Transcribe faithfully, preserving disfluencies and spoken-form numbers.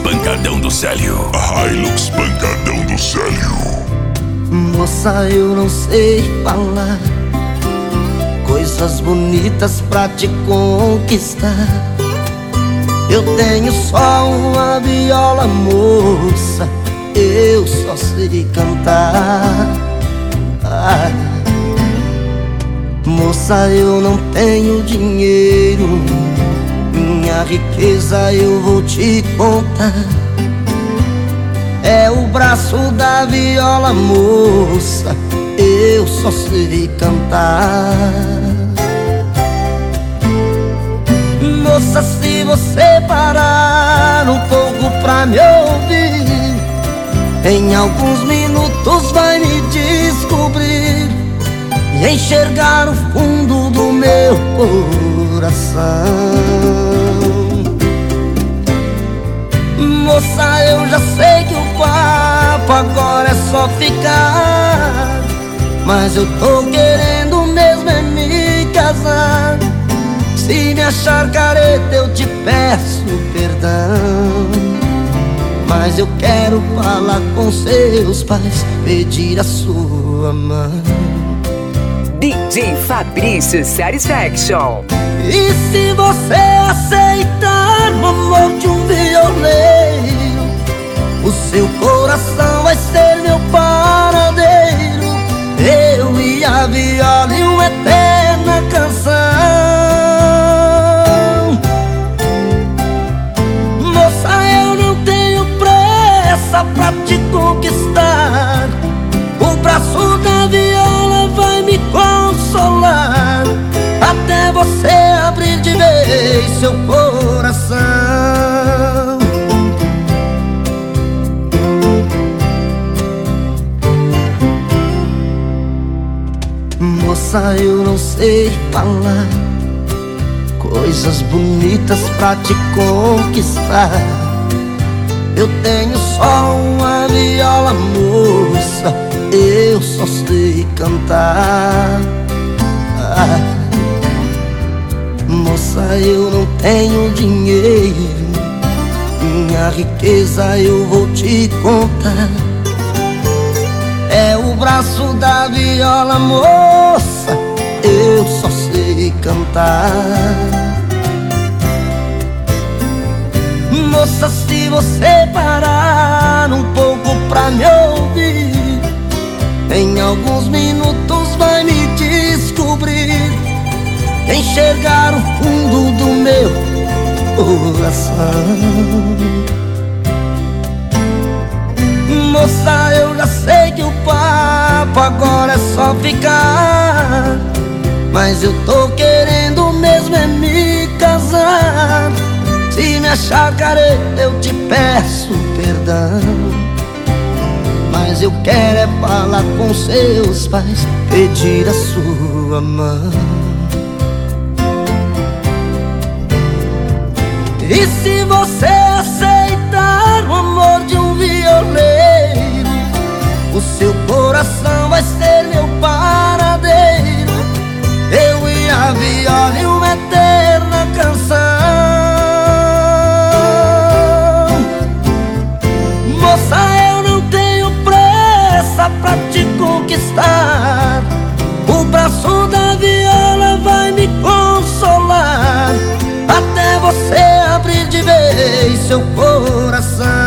Pancadão do Célio. A Hilux Pancadão do Célio. Moça, eu não sei falar coisas bonitas pra te conquistar. Eu tenho só uma viola, moça, eu só sei cantar. Ai, moça, eu não tenho dinheiro, minha riqueza eu vou te contar. É o braço da viola, moça, eu só sei cantar. Moça, se você parar um pouco pra me ouvir, em alguns minutos vai me descobrir e enxergar o fundo do meu coração. Moça, eu já sei que o papo agora é só ficar, mas eu tô querendo mesmo é me casar. Se me achar careta eu te peço perdão, mas eu quero falar com seus pais, pedir a sua mão. D J Fabrício Satisfaction. E se você aceitar o amor de um violeiro, o seu coração vai ser meu paradeiro, eu e a viola e uma eterna canção. Moça, eu não tenho pressa pra te conquistar, o braço da viola vai me consolar, até você abrir de vez seu coração. Moça, eu não sei falar coisas bonitas pra te conquistar. Eu tenho só uma viola, moça, eu só sei cantar. Ah, moça, eu não tenho dinheiro, minha riqueza eu vou te contar. É o braço da viola, moça, eu só sei cantar. Moça, se você parar um pouco pra me ouvir, em alguns minutos vai me descobrir, enxergar o fundo do meu coração. Moça, eu já sei que o papo agora é só ficar, mas eu tô querendo mesmo é me casar. Se me achar careta eu te peço perdão, mas eu quero é falar com seus pais, pedir a sua mão. E se você aceitar o amor de um violeiro, o seu coração vai ser meu paradeiro, eu e a viola e uma eterna canção. Moça, eu não tenho pressa pra te conquistar, o braço da viola vai me consolar, até você abrir de vez seu coração.